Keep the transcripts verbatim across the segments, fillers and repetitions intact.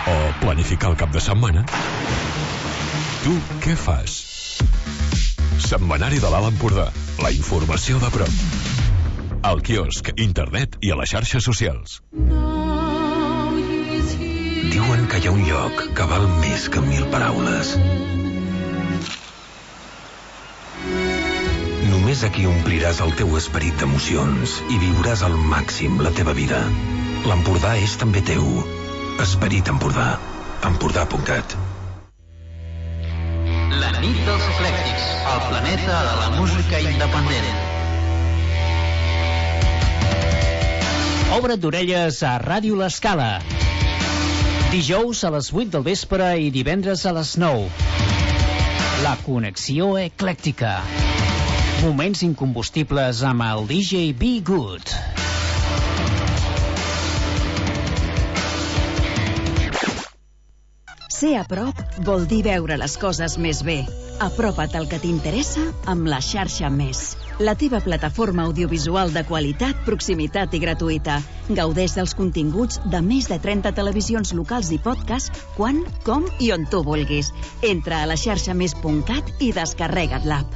O planificar el cap de setmana? Tu què fas? Setmanari de l'Alt Empordà. La informació de prop. Al quiosc, internet i a les xarxes socials. Diuen que hi ha un lloc que val més que mil paraules. Només aquí ompliràs el teu esperit d'emocions i viuràs al màxim la teva vida. L'Empordà és també teu. Esperit Empordà. Empordà punt cat. La nit dels eclèctics, el planeta de la música independent. Obre't d'orelles a Ràdio L'Escala. Dijous a les vuit del vespre i divendres a les nou. La connexió eclèctica. Moments incombustibles amb el D J Be Good. Ser a prop vol dir veure les coses més bé. Apropa't al que t'interessa amb la xarxa Més. La teva plataforma audiovisual de qualitat, proximitat i gratuïta. Gaudeix dels continguts de més de trenta televisions locals i podcast quan, com i on tu vulguis. Entra a la xarxa més punt cat i descarrega't l'app.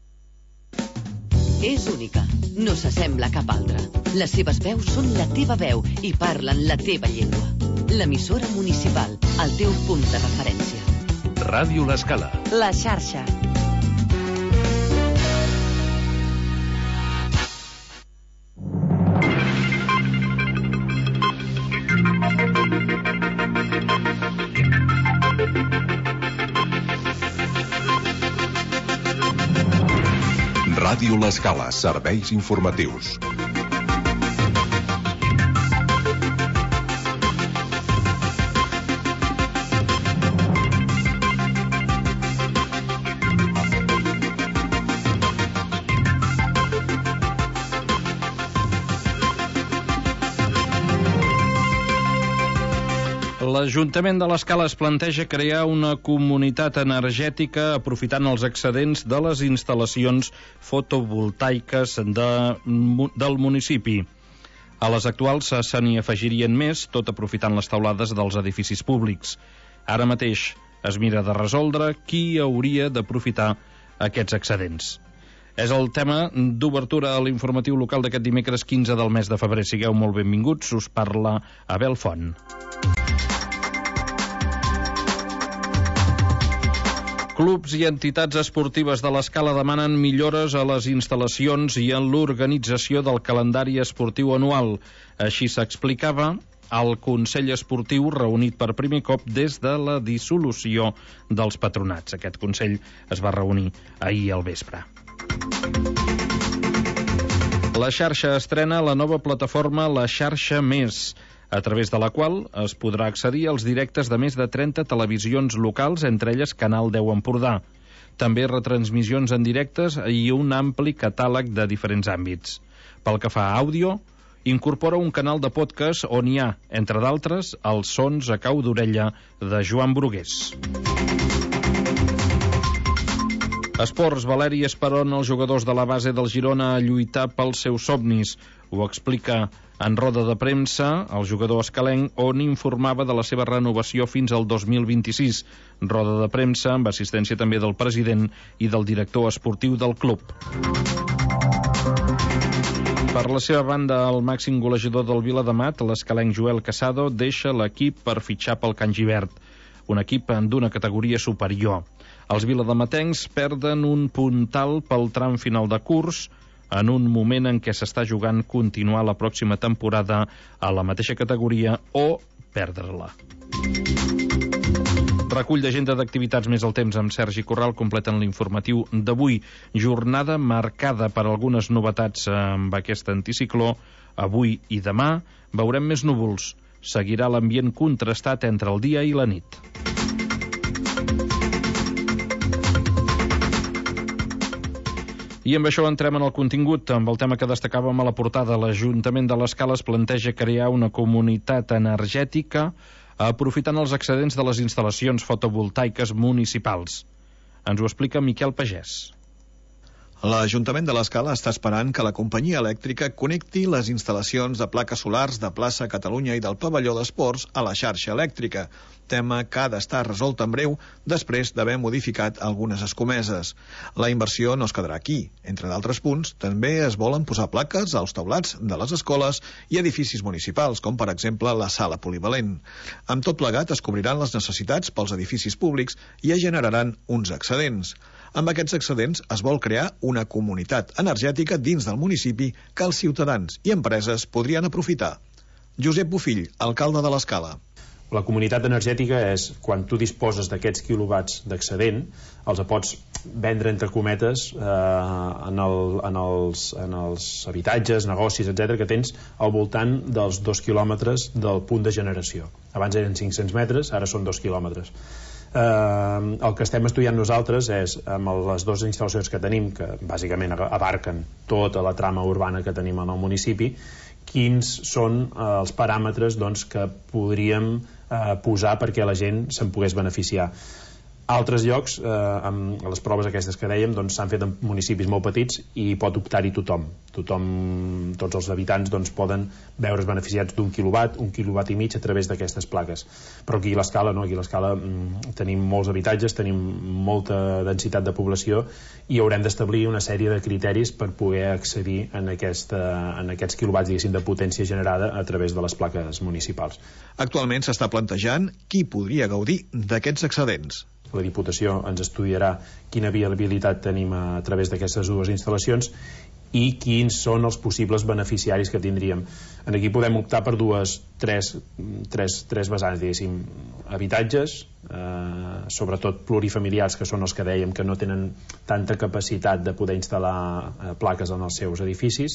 És única, no s'assembla a cap altra. Les seves veus són la teva veu i parlen la teva llengua. L'emissora municipal, el teu punt de referència. Ràdio L'Escala. La xarxa. Ràdio L'Escala, serveis informatius. L'Ajuntament de l'Escala es planteja crear una comunitat energètica aprofitant els excedents de les instal·lacions fotovoltaiques de, del municipi. A les actuals se n'hi afegirien més, tot aprofitant les teulades dels edificis públics. Ara mateix es mira de resoldre qui hauria d'aprofitar aquests excedents. És el tema d'obertura a l'informatiu local d'aquest dimecres quinze del mes de febrer. Sigueu molt benvinguts, us parla Abel Font. Clubs i entitats esportives de l'Escala demanen millores a les instal·lacions i en l'organització del calendari esportiu anual. Així s'explicava al Consell Esportiu reunit per primer cop des de la dissolució dels patronats. Aquest Consell es va reunir ahir al vespre. La xarxa estrena la nova plataforma La Xarxa Més, a través de la qual es podrà accedir als directes de més de trenta televisions locals, entre elles Canal deu Empordà. També retransmissions en directes i un ampli catàleg de diferents àmbits. Pel que fa a àudio, incorpora un canal de podcast on hi ha, entre d'altres, els sons a cau d'orella de Joan Brugués. Esports, Valeri Esperon, els jugadors de la base del Girona a lluitar pels seus somnis. Ho explica en roda de premsa el jugador escalenc, on informava de la seva renovació fins al dos mil vint-i-sis. Roda de premsa amb assistència també del president i del director esportiu del club. Per la seva banda, el màxim golejador del Viladamat, l'escalenc Joel Casado, deixa l'equip per fitxar pel Can Givert, un equip d'una categoria superior. Els viladamatencs perden un puntal pel tram final de curs, en un moment en què s'està jugant continuar la pròxima temporada a la mateixa categoria o perdre-la. Recull d'agenda d'activitats més el temps amb Sergi Corral completen l'informatiu d'avui. Jornada marcada per algunes novetats amb aquest anticicló. Avui i demà veurem més núvols. Seguirà l'ambient contrastat entre el dia i la nit. I amb això entrem en el contingut, amb el tema que destacàvem a la portada. L'Ajuntament de l'Escala es planteja crear una comunitat energètica aprofitant els excedents de les instal·lacions fotovoltaiques municipals. Ens ho explica Miquel Pagès. L'Ajuntament de l'Escala està esperant que la companyia elèctrica connecti les instal·lacions de plaques solars de Plaça Catalunya i del pavelló d'esports a la xarxa elèctrica, tema que ha d'estar resolt en breu després d'haver modificat algunes escomeses. La inversió no es quedarà aquí. Entre d'altres punts, també es volen posar plaques als teulats de les escoles i edificis municipals, com per exemple la sala polivalent. Amb tot plegat es cobriran les necessitats pels edificis públics i es generaran uns excedents. Amb aquests excedents es vol crear una comunitat energètica dins del municipi que els ciutadans i empreses podrien aprofitar. Josep Bofill, alcalde de l'Escala. La comunitat energètica és quan tu disposes d'aquests quilowatts d'excedent, els pots vendre, entre cometes, eh, en, el, en, els, en els habitatges, negocis, etcètera, que tens al voltant dels dos quilòmetres del punt de generació. Abans eren cinc-cents metres, ara són dos quilòmetres. Eh, el que estem estudiant nosaltres és, amb les dues instal·lacions que tenim, que bàsicament abarquen tota la trama urbana que tenim en el municipi, quins són eh, els paràmetres doncs, que podríem eh, posar perquè la gent se'n pogués beneficiar. Altres llocs, eh, amb les proves aquestes que dèiem, doncs, s'han fet en municipis molt petits i pot optar-hi tothom. Tothom, tots els habitants doncs, poden veure's beneficiats d'un quilowatt, un quilowatt i mig a través d'aquestes plaques. Però aquí a l'Escala no, aquí a l'Escala mm, tenim molts habitatges, tenim molta densitat de població i haurem d'establir una sèrie de criteris per poder accedir en, aquesta, en aquests quilowatts, diguéssim, de potència generada a través de les plaques municipals. Actualment s'està plantejant qui podria gaudir d'aquests excedents. La Diputació ens estudiarà quina viabilitat tenim a través d'aquestes dues instal·lacions i quins són els possibles beneficiaris que tindríem. En aquí podem optar per dues, tres, tres, tres vessants, diguéssim, habitatges, eh, sobretot plurifamiliars, que són els que dèiem que no tenen tanta capacitat de poder instal·lar eh, plaques en els seus edificis,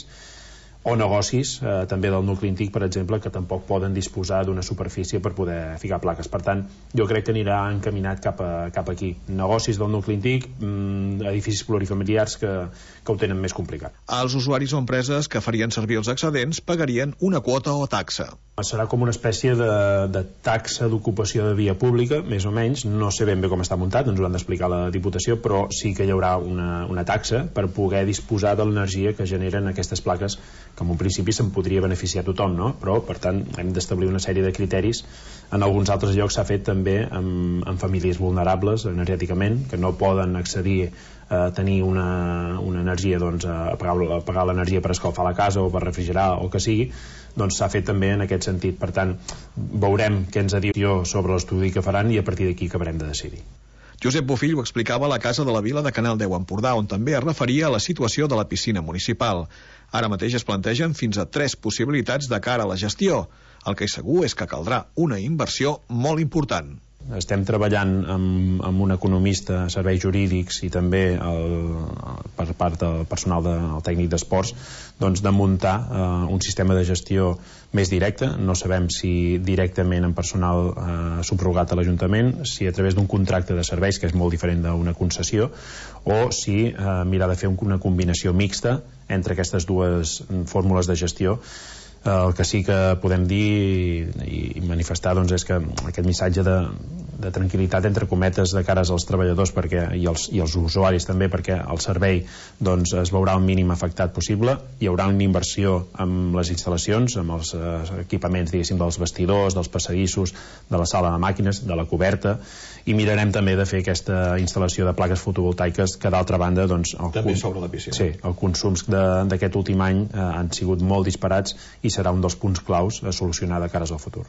o negocis, eh, també del nucli antic, per exemple, que tampoc poden disposar d'una superfície per poder ficar plaques. Per tant, jo crec que anirà encaminat cap, a, cap aquí. Negocis del nucli antic, mmm, edificis plurifamiliars que, que ho tenen més complicat. Els usuaris o empreses que farien servir els excedents pagarien una quota o taxa. Serà com una espècie de, de taxa d'ocupació de via pública, més o menys. No sé ben bé com està muntat, ens ho han d'explicar la Diputació, però sí que hi haurà una, una taxa per poder disposar de l'energia que generen aquestes plaques, que en un principi se'n podria beneficiar tothom, no? Però, per tant, hem d'establir una sèrie de criteris. En alguns altres llocs s'ha fet també amb, amb famílies vulnerables energèticament, que no poden accedir a tenir una, una energia, doncs, a pagar, a pagar l'energia per escalfar la casa o per refrigerar o que sigui, doncs s'ha fet també en aquest sentit. Per tant, veurem què ens ha dit sobre l'estudi que faran i a partir d'aquí acabarem de decidir. Josep Bofill ho explicava a la Casa de la Vila de Canal deu Empordà, on també es referia a la situació de la piscina municipal. Ara mateix es plantegen fins a tres possibilitats de cara a la gestió. El que és segur és que caldrà una inversió molt important. Estem treballant amb, amb un economista, serveis jurídics i també el, per part del personal del tècnic d'esports, doncs de muntar eh, un sistema de gestió més directe. No sabem si directament en personal eh, subrogat a l'Ajuntament, si a través d'un contracte de serveis, que és molt diferent d'una concessió, o si eh, mirar de fer una combinació mixta entre aquestes dues fórmules de gestió. El que sí que podem dir i, i manifestar doncs, és que aquest missatge de, de tranquil·litat, entre cometes, de cares als treballadors perquè, i, els, i els usuaris també, perquè el servei doncs, es veurà el mínim afectat possible. Hi haurà una inversió amb les instal·lacions, amb els eh, equipaments, diguéssim, dels vestidors, dels passadissos, de la sala de màquines, de la coberta, i mirarem també de fer aquesta instal·lació de plaques fotovoltaiques que, d'altra banda, doncs, el, també sobre la piscina. Sí, els consums d'aquest últim any eh, han sigut molt disparats i serà un dels punts claus a solucionar de cares al futur.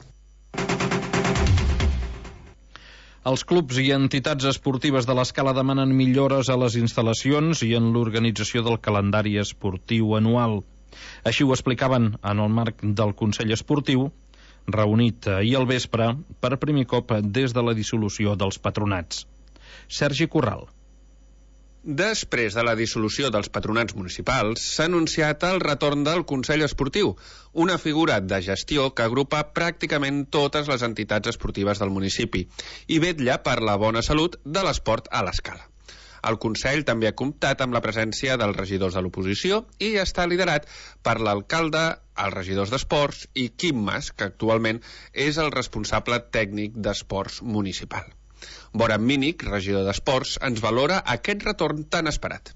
Els clubs i entitats esportives de l'Escala demanen millores a les instal·lacions i en l'organització del calendari esportiu anual. Així ho explicaven en el marc del Consell Esportiu, reunit ahir al vespre per primer cop des de la dissolució dels patronats. Sergi Corral. Després de la dissolució dels patronats municipals, s'ha anunciat el retorn del Consell Esportiu, una figura de gestió que agrupa pràcticament totes les entitats esportives del municipi i vetlla per la bona salut de l'esport a l'Escala. El Consell també ha comptat amb la presència dels regidors de l'oposició i està liderat per l'alcalde, els regidors d'esports i Quim Mas, que actualment és el responsable tècnic d'esports municipal. Boran Mínic, regidor d'esports, ens valora aquest retorn tan esperat.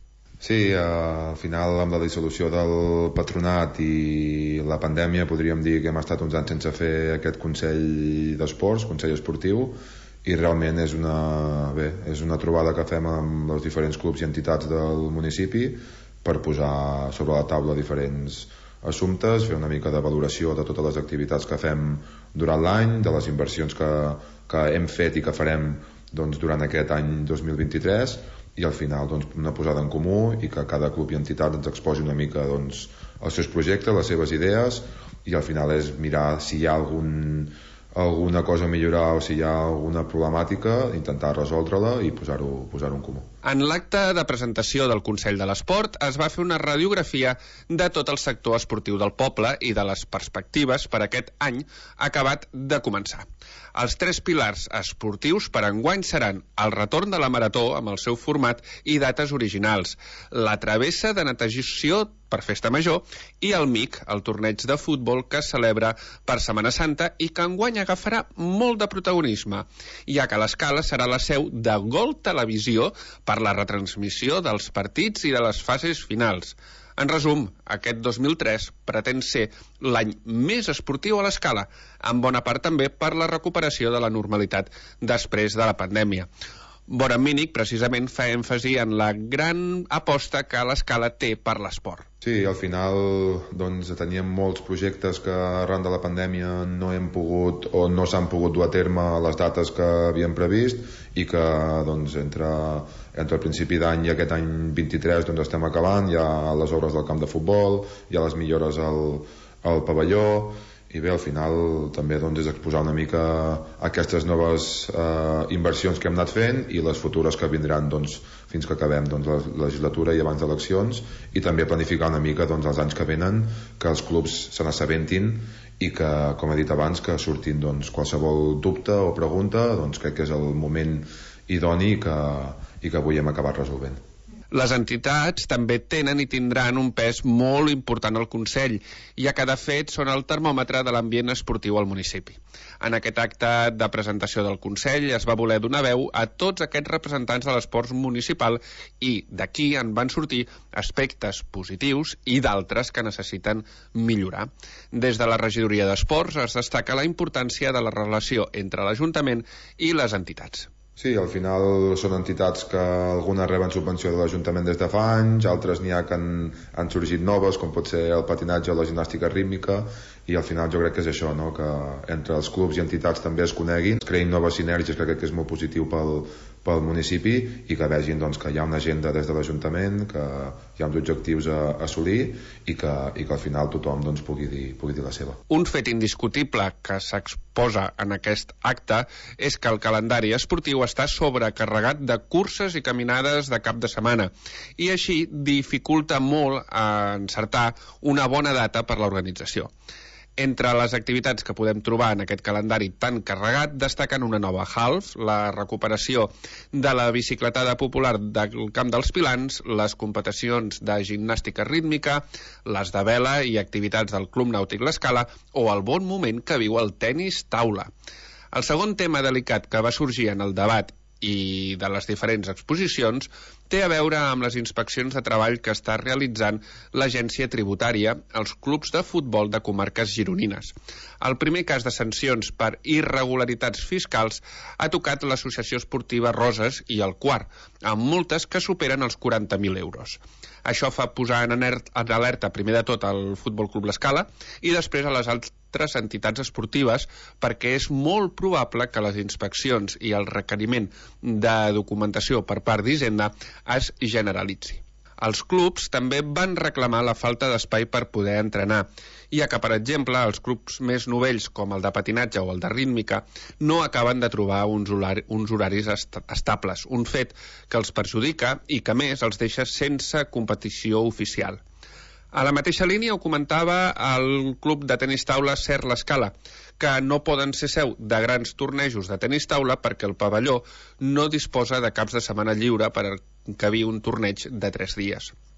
Sí, al final amb la dissolució del patronat i la pandèmia podríem dir que hem estat uns anys sense fer aquest Consell d'Esports, Consell Esportiu, i realment és una, bé, és una trobada que fem amb els diferents clubs i entitats del municipi per posar sobre la taula diferents assumptes, fer una mica de valoració de totes les activitats que fem durant l'any, de les inversions que, que hem fet i que farem doncs, durant aquest any dos mil vint-i-tres, i al final doncs, una posada en comú i que cada club i entitat ens exposi una mica doncs, els seus projectes, les seves idees, i al final és mirar si hi ha algun, alguna cosa a millorar o si hi ha alguna problemàtica, intentar resoldre-la i posar-ho posar-ho en comú. En l'acte de presentació del Consell de l'Esport es va fer una radiografia de tot el sector esportiu del poble i de les perspectives per aquest any acabat de començar. Els tres pilars esportius per enguany seran el retorn de la marató amb el seu format i dates originals, la travessa de natació per Festa Major i el M I C, el torneig de futbol que es celebra per Setmana Santa i que enguany agafarà molt de protagonisme, ja que l'Escala serà la seu de Gol Televisió per la retransmissió dels partits i de les fases finals. En resum, aquest dos mil tres pretén ser l'any més esportiu a l'Escala, en bona part també per la recuperació de la normalitat després de la pandèmia. Boran Mínic, precisament, fa èmfasi en la gran aposta que l'Escala té per l'esport. Sí, al final doncs, teníem molts projectes que arran de la pandèmia no hem pogut o no s'han pogut dur a terme les dates que havíem previst i que doncs, entre, entre el principi d'any i aquest any vint-i-tres doncs, estem acabant, hi ha les obres del camp de futbol, hi ha les millores al, al pavelló, i bé, al final també doncs, és exposar una mica aquestes noves eh, inversions que hem anat fent i les futures que vindran doncs, fins que acabem doncs, la legislatura i abans d'eleccions, i també planificar una mica doncs, els anys que venen, que els clubs se n'assabentin i que, com he dit abans, que surtin doncs, qualsevol dubte o pregunta, doncs crec que és el moment idoni que, i que avui hem acabat resolvent. Les entitats també tenen i tindran un pes molt important al Consell, ja que de fet són el termòmetre de l'ambient esportiu al municipi. En aquest acte de presentació del Consell es va voler donar veu a tots aquests representants de l'esport municipal i d'aquí en van sortir aspectes positius i d'altres que necessiten millorar. Des de la regidoria d'esports es destaca la importància de la relació entre l'Ajuntament i les entitats. Sí, al final són entitats que algunes reben subvenció de l'Ajuntament des de fa anys, altres n'hi ha que han, han sorgit noves, com pot ser el patinatge o la gimnàstica rítmica, i al final jo crec que és això, no? Que entre els clubs i entitats també es coneguin, es creïn noves sinergies, que crec que és molt positiu pel, pel municipi, i que vegin doncs, que hi ha una agenda des de l'Ajuntament, que hi ha uns objectius a, a assolir i que, i que al final tothom doncs, pugui, dir, pugui dir la seva. Un fet indiscutible que s'exposa en aquest acte és que el calendari esportiu està sobrecarregat de curses i caminades de cap de setmana i així dificulta molt encertar una bona data per l'organització. Entre les activitats que podem trobar en aquest calendari tan carregat destaquen una nova half, la recuperació de la bicicletada popular del Camp dels Pilans, les competicions de gimnàstica rítmica, les de vela i activitats del Club Nàutic l'Escala o el bon moment que viu el tenis taula. El segon tema delicat que va sorgir en el debat i de les diferents exposicions té a veure amb les inspeccions de treball que està realitzant l'agència tributària als clubs de futbol de comarques gironines. El primer cas de sancions per irregularitats fiscals ha tocat l'associació esportiva Roses i el quart, amb multes que superen els quaranta mil euros. Això fa posar en alerta primer de tot al Futbol Club l'Escala i després a les altres entitats esportives perquè és molt probable que les inspeccions i el requeriment de documentació per part d'Hisenda es generalitzi. Els clubs també van reclamar la falta d'espai per poder entrenar, ja que, per exemple, els clubs més novells, com el de patinatge o el de rítmica, no acaben de trobar uns, horari, uns horaris est estables, un fet que els perjudica i que, a més, els deixa sense competició oficial. A la mateixa línia ho comentava el club de tenis taula Ser l'Escala, que no poden ser seu de grans tornejos de tenis taula perquè el pavelló no disposa de caps de setmana lliure per encabir un torneig de tres dies.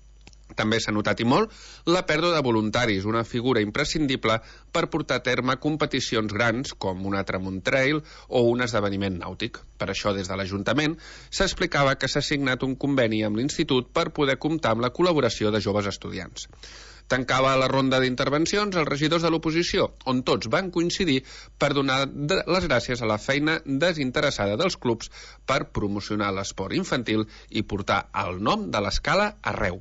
També s'ha notat i molt la pèrdua de voluntaris, una figura imprescindible per portar a terme competicions grans com una Tramuntrail o un esdeveniment nàutic. Per això, des de l'Ajuntament, s'explicava que s'ha signat un conveni amb l'Institut per poder comptar amb la col·laboració de joves estudiants. Tancava la ronda d'intervencions els regidors de l'oposició, on tots van coincidir per donar les gràcies a la feina desinteressada dels clubs per promocionar l'esport infantil i portar el nom de l'Escala arreu.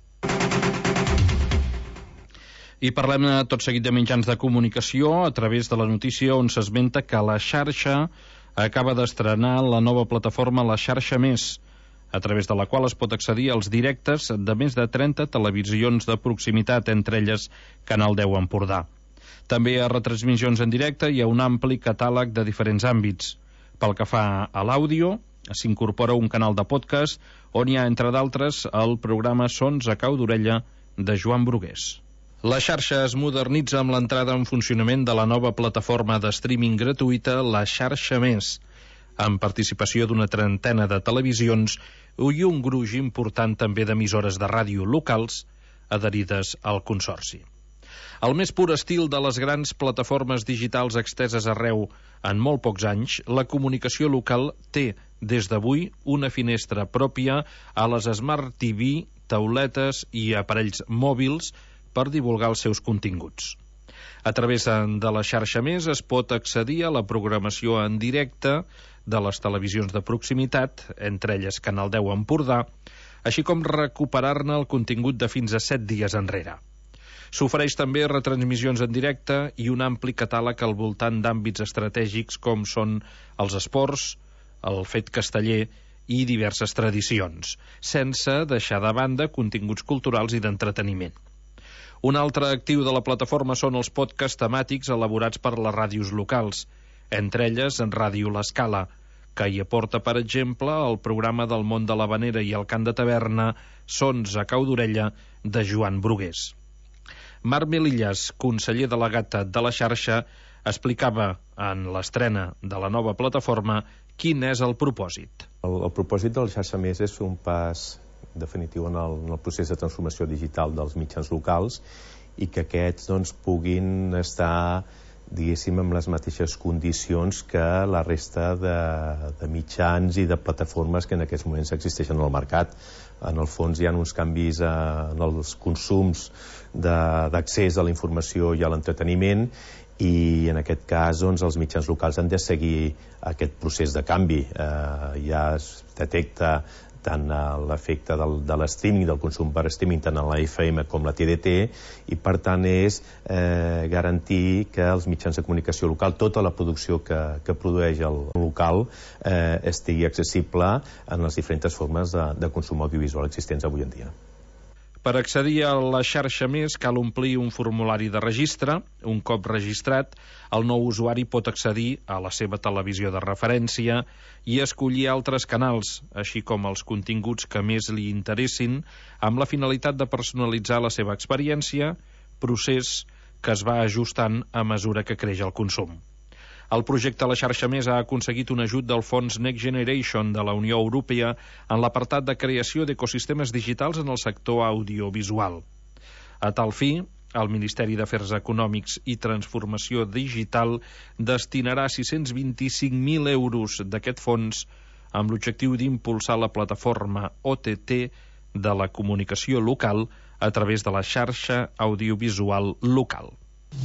I parlem tot seguit de mitjans de comunicació a través de la notícia on s'esmenta que la xarxa acaba d'estrenar la nova plataforma La Xarxa Més, a través de la qual es pot accedir als directes de més de trenta televisions de proximitat, entre elles Canal deu Empordà. També a retransmissions en directe hi ha un ampli catàleg de diferents àmbits. Pel que fa a l'àudio, s'incorpora un canal de podcast on hi ha, entre d'altres, el programa Sons a cau d'orella de Joan Brugués. La xarxa es modernitza amb l'entrada en funcionament de la nova plataforma de streaming gratuïta La Xarxa Més, amb participació d'una trentena de televisions i un gruix important també d'emissores de ràdio locals adherides al consorci. Al més pur estil de les grans plataformes digitals exteses arreu en molt pocs anys, la comunicació local té, des d'avui, una finestra pròpia a les Smart T V, tauletes i aparells mòbils per divulgar els seus continguts. A través de la xarxa Més es pot accedir a la programació en directe de les televisions de proximitat, entre elles Canal deu Empordà, així com recuperar-ne el contingut de fins a set dies enrere. S'ofereix també retransmissions en directe i un ampli catàleg al voltant d'àmbits estratègics com són els esports, el fet casteller i diverses tradicions, sense deixar de banda continguts culturals i d'entreteniment. Un altre actiu de la plataforma són els podcasts temàtics elaborats per les ràdios locals, entre elles en Ràdio L'Escala, que hi aporta, per exemple, el programa del món de l'havanera i el cant de taverna Sons a cau d'orella de Joan Brugués. Marc Melillas, conseller delegat de la xarxa, explicava en l'estrena de la nova plataforma quin és el propòsit. El, el propòsit de la xarxa Més és fer un pas definitiu en el, en el procés de transformació digital dels mitjans locals i que aquests doncs, puguin estar, diguéssim, amb les mateixes condicions que la resta de, de mitjans i de plataformes que en aquests moments existeixen al mercat. En el fons hi ha uns canvis eh, en els consums d'accés a la informació i a l'entreteniment i en aquest cas doncs, els mitjans locals han de seguir aquest procés de canvi. Eh, ja es detecta tant l'efecte del, de l'streaming, del consum per streaming, tant a la F M com la T D T, i per tant és eh, garantir que els mitjans de comunicació local, tota la producció que, que produeix el local, eh, estigui accessible en les diferents formes de, de consum audiovisual existents avui en dia. Per accedir a la xarxa Més cal omplir un formulari de registre. Un cop registrat, el nou usuari pot accedir a la seva televisió de referència i escollir altres canals, així com els continguts que més li interessin, amb la finalitat de personalitzar la seva experiència, procés que es va ajustant a mesura que creix el consum. El projecte La Xarxa Més ha aconseguit un ajut del fons Next Generation de la Unió Europea en l'apartat de creació d'ecosistemes digitals en el sector audiovisual. A tal fi, el Ministeri d'Afers Econòmics i Transformació Digital destinarà sis-cents vint-i-cinc mil euros d'aquest fons amb l'objectiu d'impulsar la plataforma O T T de la comunicació local a través de la xarxa audiovisual local.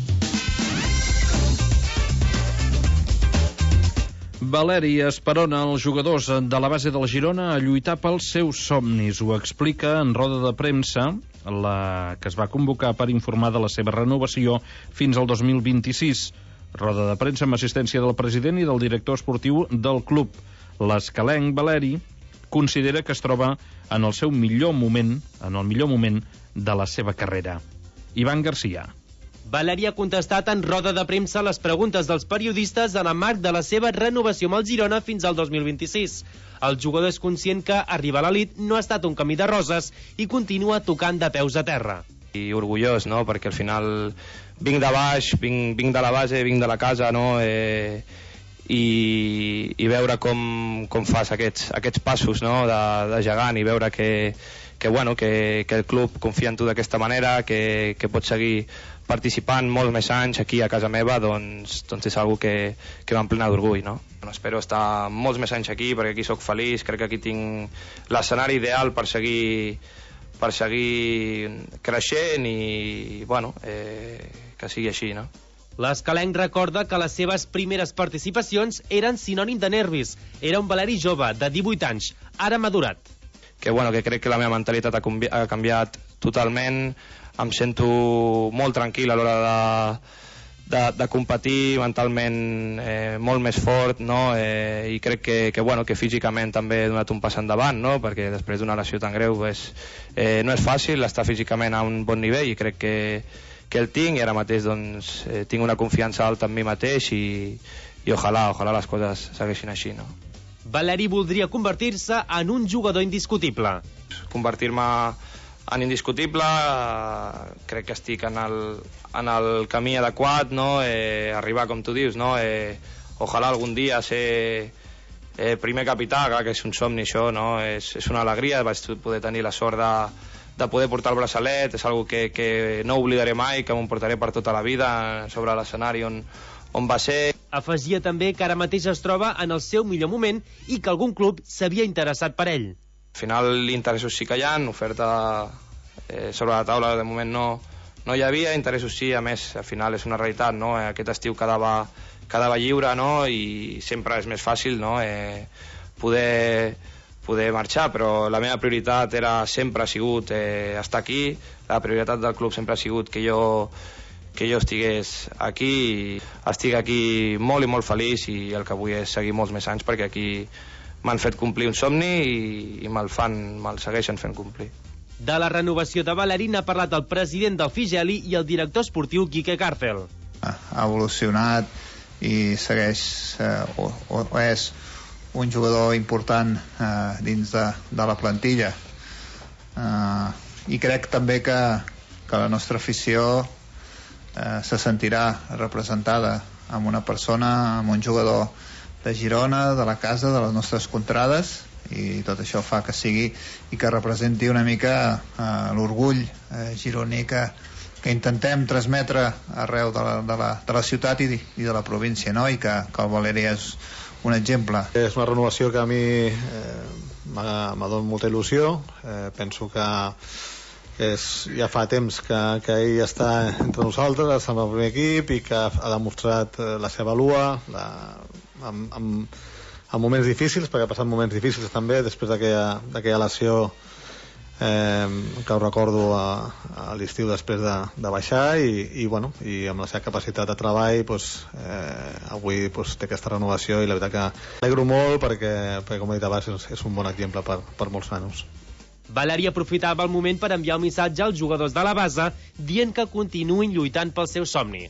Valeri esperona els jugadors de la base del Girona a lluitar pels seus somnis. Ho explica en roda de premsa, la que es va convocar per informar de la seva renovació fins al dos mil vint-i-sis. Roda de premsa amb assistència del president i del director esportiu del club. L'escalenc Valeri considera que es troba en el seu millor moment, en el millor moment de la seva carrera. Ivan Garcia. Valeri ha contestat en roda de premsa les preguntes dels periodistes en el marc de la seva renovació amb el Girona fins al dos mil vint-i-sis. El jugador és conscient que arribar a l'elit no ha estat un camí de roses i continua tocant de peus a terra. I orgullós, no?, perquè al final vinc de baix, vinc, vinc de la base, vinc de la casa, no?, eh, i, i veure com, com fas aquests, aquests passos, no?, de, de gegant i veure que, que, bueno, que, que el club confia en tu d'aquesta manera, que, que pots seguir participant molts més anys aquí a casa meva, doncs, doncs és algo que, que m'emplena d'orgull, no? Bueno, espero estar molts més anys aquí, perquè aquí sóc feliç, crec que aquí tinc l'escenari ideal per seguir, per seguir creixent i, bueno, eh, que sigui així, no? L'Escalenc recorda que les seves primeres participacions eren sinònim de nervis. Era un Valeri jove, de divuit anys, ara madurat. Que, bueno, que crec que la meva mentalitat ha, canvi ha canviat totalment. Em sento molt tranquil a l'hora de, de, de competir, mentalment eh, molt més fort, no? Eh, i crec que, que, bueno, que físicament també he donat un pas endavant, no? Perquè després d'una lesió tan greu pues, eh, no és fàcil estar físicament a un bon nivell i crec que, que el tinc i ara mateix doncs, eh, tinc una confiança alta en mi mateix i, i ojalà, ojalà les coses segueixin així, no? Valeri voldria convertir-se en un jugador indiscutible. Convertir-me en indiscutible, eh, crec que estic en el, en el camí adequat, no? Eh, arribar, com tu dius, no? Eh, ojalà algun dia ser eh, primer capità, clar que és un somni això, no? És, és una alegria, vaig poder tenir la sort de, de poder portar el braçalet, és algo que, que no oblidaré mai, que m'emportaré per tota la vida sobre l'escenari on, on va ser. Afegia també que ara mateix es troba en el seu millor moment i que algun club s'havia interessat per ell. Al final interessos sí que hi ha, oferta eh, sobre la taula de moment no, no hi havia, interessos sí, a més al final és una realitat, no? Aquest estiu quedava, quedava lliure, no? I sempre és més fàcil, no? eh, poder, poder marxar, però la meva prioritat era, sempre ha sigut eh, estar aquí, la prioritat del club sempre ha sigut que jo, que jo estigués aquí, i estic aquí molt i molt feliç i el que vull és seguir molts més anys perquè aquí m'han fet complir un somni i, i me'l fan, me'l segueixen fent complir. De la renovació de Valeri n'ha parlat el president del Figeli i el director esportiu Quique Càrcel. Ha evolucionat i segueix eh, o, o és un jugador important eh, dins de, de la plantilla eh, i crec també que, que la nostra afició eh, se sentirà representada amb una persona, amb un jugador de Girona, de la casa, de les nostres contrades, i tot això fa que sigui i que representi una mica eh, l'orgull eh, gironí que, que intentem transmetre arreu de la, de la, de la ciutat i, i de la província, no? I que, que el Valeri és un exemple. És una renovació que a mi eh, m'ha donat molta il·lusió. Eh, penso que és, ja fa temps que, que ell està entre nosaltres, està en el primer equip i que ha demostrat la seva lua, la, amb, amb, amb moments difícils, perquè ha passat moments difícils també després d'aquella lesió eh, que ho recordo a, a l'estiu després de, de baixar i, i, bueno, i amb la seva capacitat de treball pues, eh, avui pues, té aquesta renovació i la veritat que alegro molt perquè, perquè com he dit abans és, és un bon exemple per, per molts nanos. Valeri aprofitava el moment per enviar un missatge als jugadors de la base dient que continuïn lluitant pel seu somni.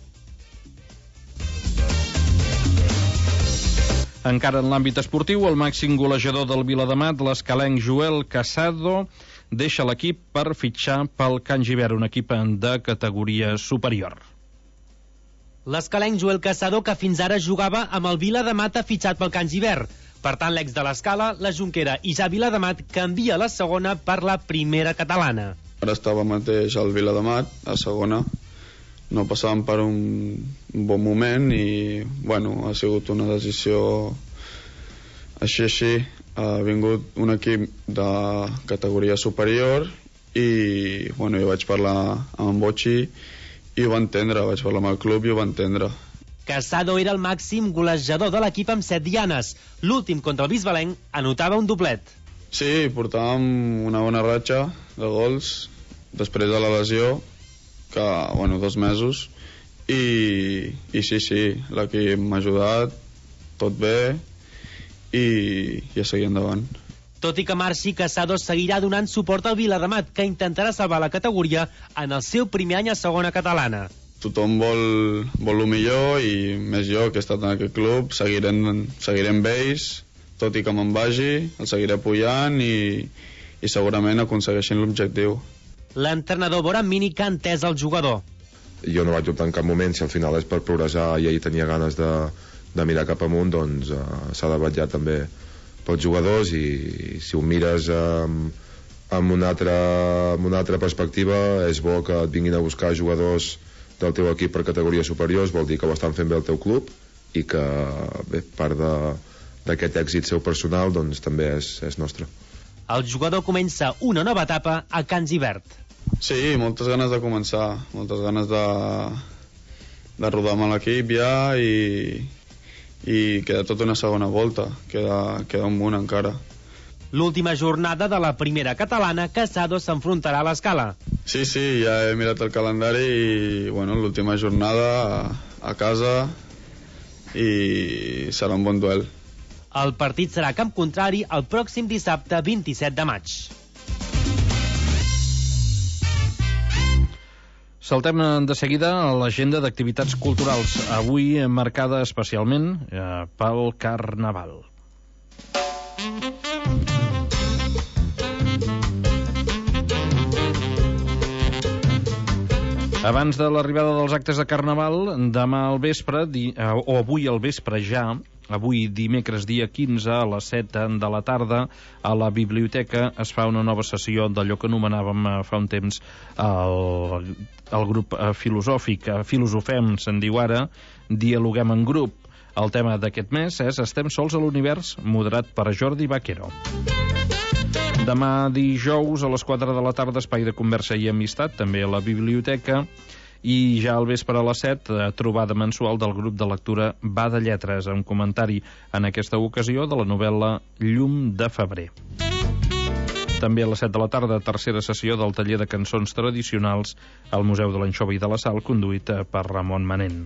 Encara en l'àmbit esportiu, el màxim golejador del Viladamat, l'escalenc Joel Casado, deixa l'equip per fitxar pel Can Gibert, un equip de categoria superior. L'escalenc Joel Casado, que fins ara jugava amb el Viladamat, ha fitxat pel Can Gibert. Per tant, l'ex de l'Escala, la Jonquera i ja Viladamat canvia la segona per la primera catalana. Ara estava mateix al Viladamat, a segona. No passàvem per un bon moment i, bueno, ha sigut una decisió així així. Ha vingut un equip de categoria superior i, bueno, jo vaig parlar amb en Botxi i ho va entendre, vaig parlar amb el club i ho va entendre. Casado era el màxim golejador de l'equip amb set dianes. L'últim contra el Bisbalenc anotava un doblet. Sí, portàvem una bona ratxa de gols després de la lesió, que, bueno, dos mesos, i, i sí, sí, l'equip m'ha ajudat, tot bé, i, i a seguir endavant. Tot i que marxi, Casado seguirà donant suport al Viladamat, que intentarà salvar la categoria en el seu primer any a segona catalana. Tothom vol, vol el millor i més jo, que he estat en aquest club, seguirem, seguirem amb ells, tot i que me'n vagi, el seguiré apoyant i, i segurament aconsegueixin l'objectiu. L'entrenador Boran Mini que ha entès el jugador. Jo no vaig dubtar en cap moment, si al final és per progressar i ell tenia ganes de, de mirar cap amunt, doncs uh, s'ha de vetllar també pels jugadors i si ho mires amb, amb una altra, amb una altra perspectiva, és bo que et vinguin a buscar jugadors del teu equip per categories superiors, vol dir que ho estan fent bé el teu club i que, bé, part d'aquest èxit seu personal doncs també és, és nostre. El jugador comença una nova etapa a Can Gibert. Sí, moltes ganes de començar, moltes ganes de, de rodar amb l'equip ja i, i queda tota una segona volta, queda, queda un munt encara. L'última jornada de la primera catalana, Casado s'enfrontarà a l'Escala. Sí, sí, ja he mirat el calendari i, bueno, l'última jornada a, a casa i serà un bon duel. El partit serà a camp contrari el pròxim dissabte vint-i-set de maig. Saltem de seguida a l'agenda d'activitats culturals, avui marcada especialment eh, pel Carnaval. Abans de l'arribada dels actes de Carnaval, demà al vespre, di, eh, o avui al vespre ja, avui dimecres dia quinze a les set de la tarda, a la biblioteca es fa una nova sessió d'allò que anomenàvem eh, fa un temps el, el grup eh, filosòfic, eh, Filosofem, se'n diu ara, Dialoguem en grup. El tema d'aquest mes és Estem sols a l'univers, moderat per Jordi Vaquero. Demà dijous a les quatre de la tarda, espai de conversa i amistat, també a la biblioteca, i ja al vespre a les set, trobada mensual del grup de lectura Va de Lletres, amb comentari en aquesta ocasió de la novel·la Llum de febrer. També a les set de la tarda, tercera sessió del taller de cançons tradicionals al Museu de l'Anxova i de la Sal, conduït per Ramon Manent.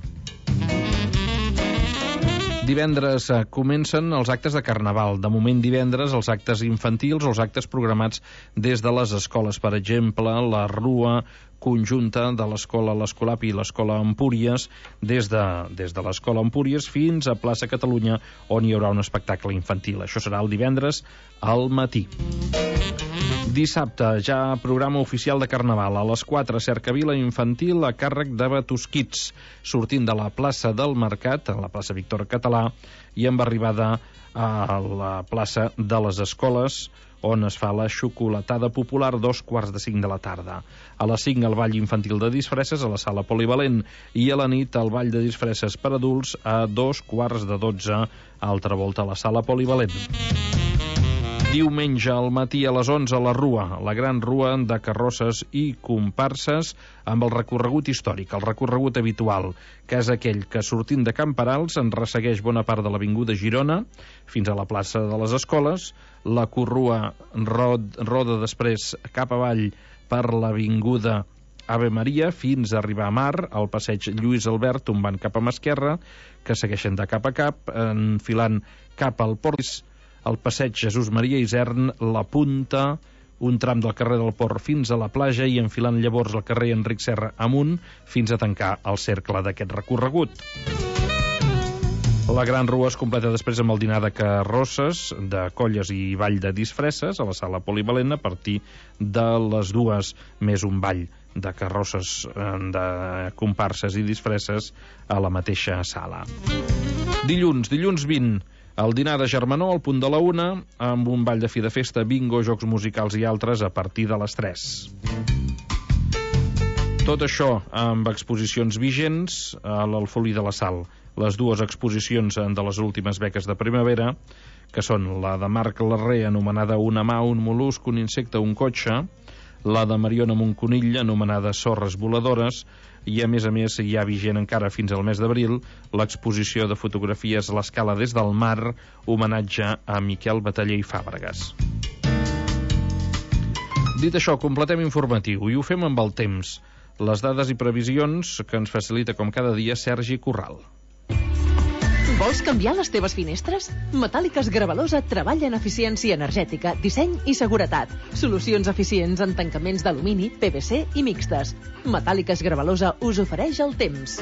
Divendres eh, comencen els actes de Carnaval. De moment divendres els actes infantils o els actes programats des de les escoles. Per exemple, la rua conjunta de l'escola l'Escolapi i l'escola Empúries, des de, des de l'escola Empúries fins a Plaça Catalunya, on hi haurà un espectacle infantil. Això serà el divendres al matí. Dissabte, ja programa oficial de Carnaval. A les quatre, cercavila infantil a càrrec de Batusquits, sortint de la plaça del Mercat, a la plaça Víctor Català, i amb arribada a la plaça de les Escoles, on es fa la xocolatada popular, dos quarts de cinc de la tarda. A les cinc, el ball infantil de disfresses a la sala polivalent, i a la nit, el ball de disfresses per adults a dos quarts de dotze, altra volta a la sala polivalent. Diumenge al matí a les onze, la Rua, la gran rua de carrosses i comparses amb el recorregut històric, el recorregut habitual, que és aquell que sortint de Camperals en ressegueix bona part de l'avinguda Girona fins a la plaça de les Escoles. La corrua rod, roda després cap avall per l'avinguda Ave Maria fins a arribar a Mar, al passeig Lluís Albert, tombant cap a mà esquerra, que segueixen de cap a cap, enfilant cap al Port, el passeig Jesús Maria Isern, la Punta, un tram del carrer del Port fins a la platja i enfilant llavors el carrer Enric Serra amunt fins a tancar el cercle d'aquest recorregut. La gran rua es completa després amb el dinar de carrosses, de colles i ball de disfresses a la sala polivalent a partir de les dues, més un ball de carrosses, de comparses i disfresses a la mateixa sala. Dilluns, dilluns vint, el dinar de Germanó al punt de la una, amb un ball de fi de festa, bingo, jocs musicals i altres a partir de les tres. Tot això amb exposicions vigents a l'Alfolí de la Sal. Les dues exposicions de les últimes beques de primavera, que són la de Marc Larrer, anomenada Una mà, un mol·lusc, un insecte, un cotxe, la de Mariona Monconill, anomenada Sorres voladores, i a més a més hi ha vigent encara fins al mes d'abril l'exposició de fotografies a l'escala des del mar, homenatge a Miquel Bataller i Fàbregas. Dit això, completem informatiu i ho fem amb el temps. Les dades i previsions que ens facilita com cada dia Sergi Corral. Vols canviar les teves finestres? Metàl·liques Gravalosa treballa en eficiència energètica, disseny i seguretat. Solucions eficients en tancaments d'alumini, P V C i mixtes. Metàl·liques Gravalosa us ofereix el temps.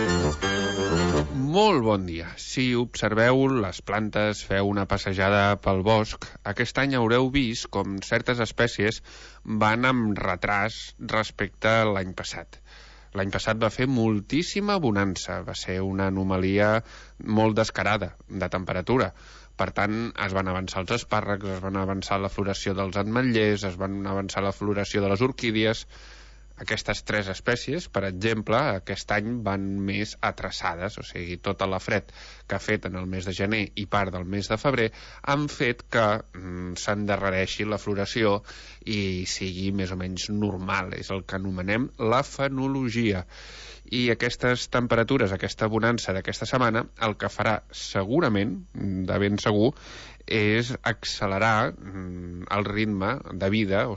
Molt bon dia. Si observeu les plantes, feu una passejada pel bosc, aquest any haureu vist com certes espècies van amb retras respecte a l'any passat. l'any passat va fer moltíssima bonança, va ser una anomalia molt descarada de temperatura. Per tant, es van avançar els espàrrecs, es van avançar la floració dels ametllers, es van avançar la floració de les orquídies. Aquestes tres espècies, per exemple, aquest any van més atrasades, o sigui, tota la fred que ha fet en el mes de gener i part del mes de febrer han fet que mm, s'endarrereixi la floració i sigui més o menys normal. És el que anomenem la fenologia. I aquestes temperatures, aquesta bonança d'aquesta setmana, el que farà segurament, de ben segur, és accelerar mm, el ritme de vida, o